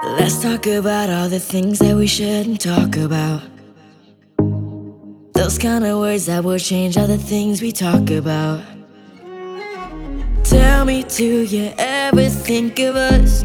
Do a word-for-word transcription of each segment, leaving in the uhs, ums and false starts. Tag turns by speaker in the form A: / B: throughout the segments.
A: Let's talk about all the things that we shouldn't talk about. Those kind of words that will change all the things we talk about. Tell me, do you ever think of us?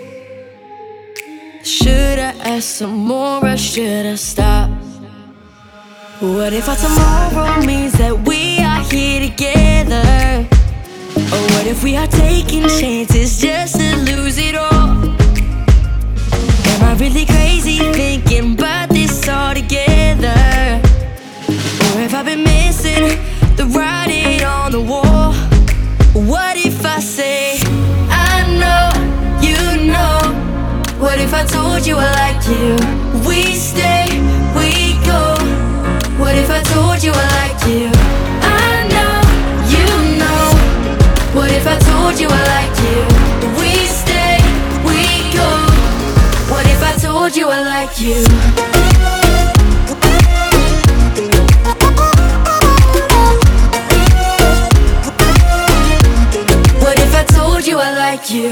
A: Should I ask some more or should I stop? What if our tomorrow means that we are here together? Or what if we are taking chances just to lose it all? Am I really crazy thinking about this all together? Or have I been missing the writing on the wall? What if I say, I know, you know? What if I told you I like you? We stay, we go. What if I told you I like you? I know, you know. What if I told you I like you? We stay, we go. What if I told you I like you? What if I told you I like you?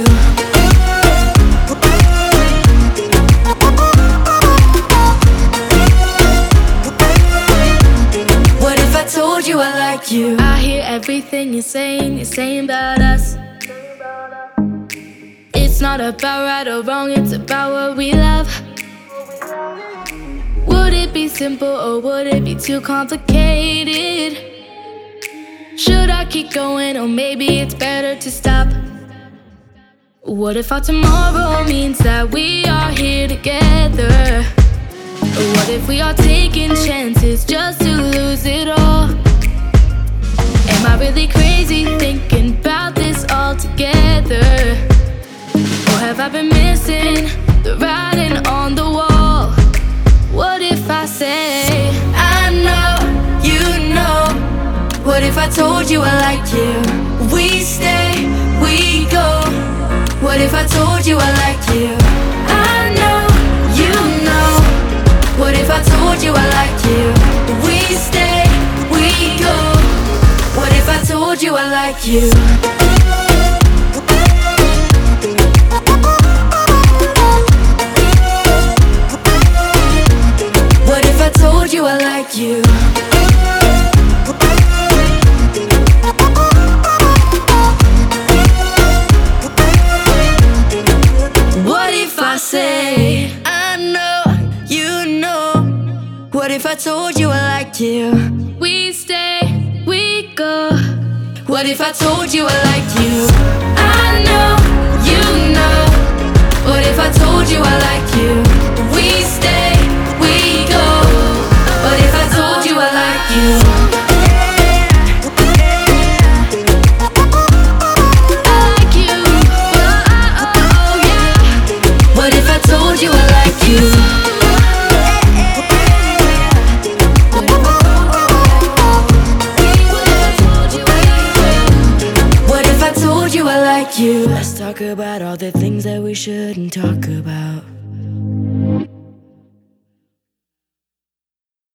A: What if I told you I like you?
B: I hear everything you're saying, you're saying about us. It's not about right or wrong, it's about what we love. Would it be simple or would it be too complicated? Should I keep going or maybe it's better to stop? What if our tomorrow means that we are here together? What if we are taking chances just to lose it all? Am I really crazy thinking about this all together? Or have I been missing the writing on the wall? What if I say,
A: I know, you know. What if I told you I like you? We stay, we go. What if I told you I like you? I know, you know. What if I told you I like you? We stay, we go. What if I told you I like you? What if I told you I like you? What if I say, I know, you know? What if I told you I like you?
B: we stay, we go?
A: What if I told you I like you? I know, you know. What if I told you I like you? We stay, we go. What if I told you I like you?
B: I like you, oh, oh, oh, yeah.
A: What if I told you I like you? What if I told you I like you? Let's talk about all the things that we shouldn't talk about.